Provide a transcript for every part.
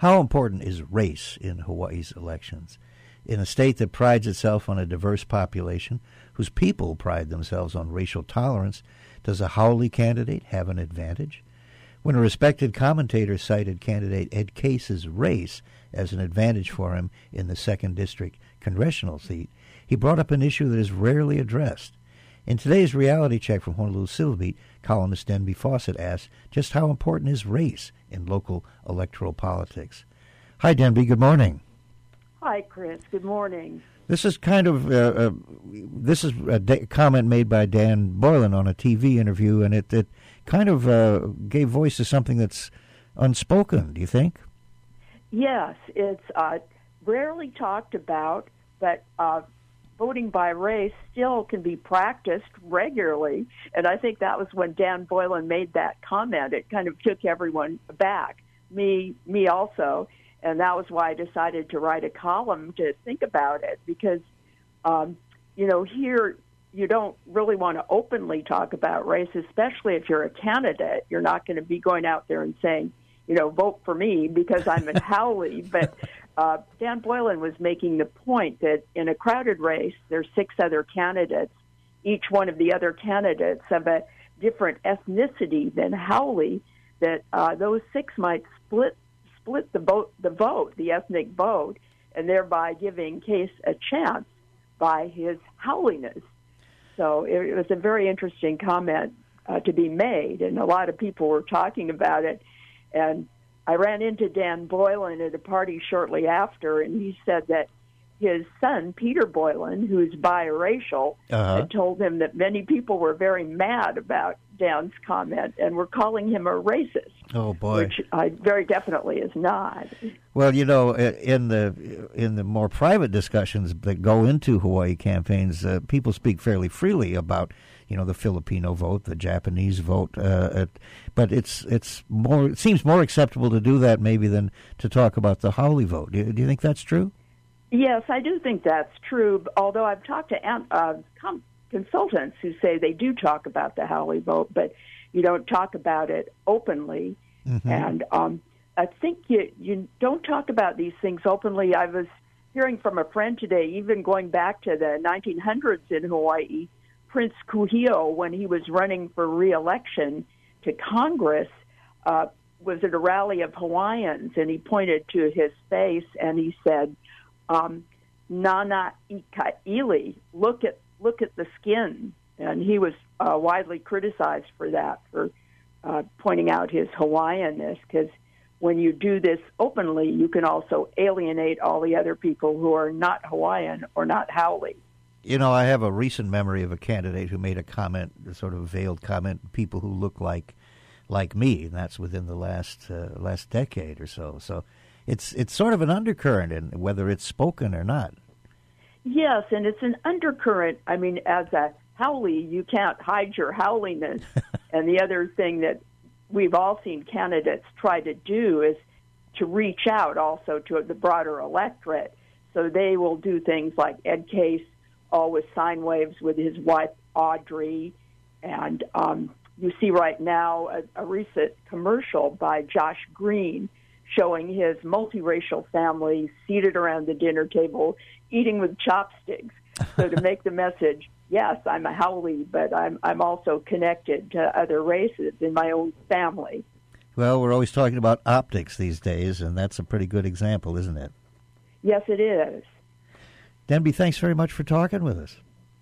How important is race in Hawaii's elections? In a state that prides itself on a diverse population, whose people pride themselves on racial tolerance, does a haole candidate have an advantage? When a respected commentator cited candidate Ed Case's race as an advantage for him in the 2nd District congressional seat, he brought up an issue that is rarely addressed. In today's reality check from Honolulu Civil Beat, columnist Denby Fawcett asks just how important is race in local electoral politics. Hi, Denby. Good morning. Hi, Chris. Good morning. This is kind of this is a comment made by Dan Boylan on a TV interview, and it kind of gave voice to something that's unspoken. Do you think? Yes, it's rarely talked about, but voting by race still can be practiced regularly, and I think that was when Dan Boylan made that comment. It kind of took everyone aback, me also. And that was why I decided to write a column to think about it, because, here you don't really want to openly talk about race, especially if you're a candidate. You're not going to be going out there and saying, vote for me because I'm a haole. But Dan Boylan was making the point that in a crowded race, there's 6 other candidates. Each one of the other candidates have a different ethnicity than haole, that those 6 might split the ethnic vote, and thereby giving Case a chance by his howliness. So it was a very interesting comment to be made, and a lot of people were talking about it. And I ran into Dan Boylan at a party shortly after, and he said that his son, Peter Boylan, who's biracial, had told him that many people were very mad about Dan's comment and were calling him a racist. Oh boy! Which I very definitely is not. Well, in the more private discussions that go into Hawaii campaigns, people speak fairly freely about the Filipino vote, the Japanese vote, but it seems more acceptable to do that maybe than to talk about the haole vote. Do you think that's true? Yes, I do think that's true, although I've talked to consultants who say they do talk about the haole vote, but you don't talk about it openly. Mm-hmm. And I think you don't talk about these things openly. I was hearing from a friend today, even going back to the 1900s in Hawaii, Prince Kuhio, when he was running for re-election to Congress, was at a rally of Hawaiians, and he pointed to his face and he said, Nana Ikaili, look at the skin. And he was widely criticized for that, for pointing out his Hawaiianness, because when you do this openly, you can also alienate all the other people who are not Hawaiian or not haole. I have a recent memory of a candidate who made a comment, a sort of veiled comment, people who look like me, and that's within the last decade or so. So it's sort of an undercurrent, in whether it's spoken or not. Yes, and it's an undercurrent. I mean, as a haole, you can't hide your howliness. And the other thing that we've all seen candidates try to do is to reach out also to the broader electorate. So they will do things like Ed Case, always sign waves with his wife, Audrey. And you see right now a recent commercial by Josh Green showing his multiracial family seated around the dinner table, eating with chopsticks. So to make the message, yes, I'm a haole, but I'm also connected to other races in my own family. Well, we're always talking about optics these days, and that's a pretty good example, isn't it? Yes, it is. Denby, thanks very much for talking with us.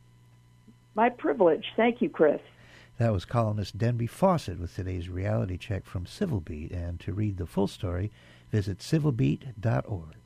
My privilege. Thank you, Chris. That was columnist Denby Fawcett with today's reality check from Civil Beat. And to read the full story, visit civilbeat.org.